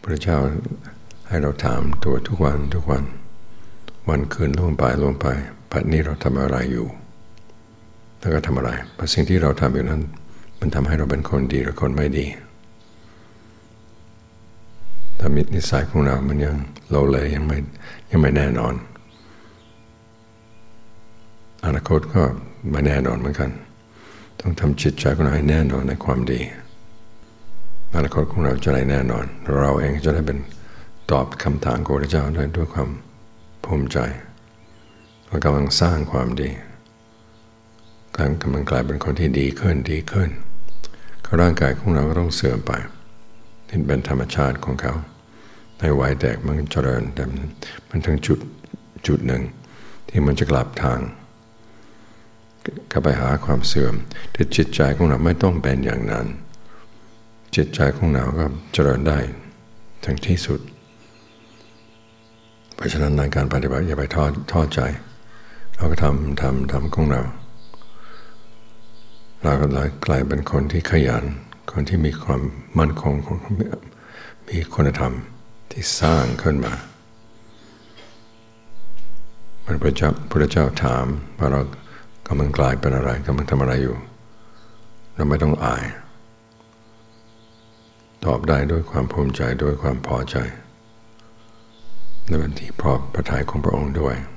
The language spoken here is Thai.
พระเจ้าให้เราถามตัวทุกวันวันคืนล่วงไปปัจจุบันนี้เราทำอะไรอยู่แล้วก็ทำอะไรเพราะสิ่งที่เราทำอยู่นั้นมันทำให้เราเป็นคนดีหรือคนไม่ดีถ้ามิตรนิสัยของเรามันยังโลเลยังไม่แน่นอนอนาคตก็ไม่แน่นอนเหมือนกันต้องทำจิตใจของเราให้แน่นอนในความดีอนาคตของเราจะได้แน่นอนเราเองจะได้เป็นตอบคำถามของพระเจ้าได้ด้วยความภูมิใจเรากำลังสร้างความดีกำลังกลายเป็นคนที่ดีขึ้นร่างกายของเราก็ต้องเสื่อมไปนี่เป็นธรรมชาติของเขาในวัยเด็กมันเจริญแต่มันถึงจุดหนึ่งที่มันจะกลับทางก็ไปหาความเสื่อมแต่จิตใจของเราไม่ต้องเป็นอย่างนั้นจิตใจของเราก็เจริญได้ถึงที่สุดเพราะฉะนั้นในการปฏิบัติอย่าไปท้อใจเราก็ทำของเราก็กลายเป็นคนที่ขยันคนที่มีความมั่นคงมีคุณธรรมที่สร้างขึ้นมาพระพุทธเจ้าถามว่าเรากำลังกลายเป็นอะไรกำลังทำอะไรอยู่เราไม่ต้องอายตอบได้ด้วยความภูมิใจด้วยความพอใจและเป็นที่พอพระทัยของพระองค์ด้วย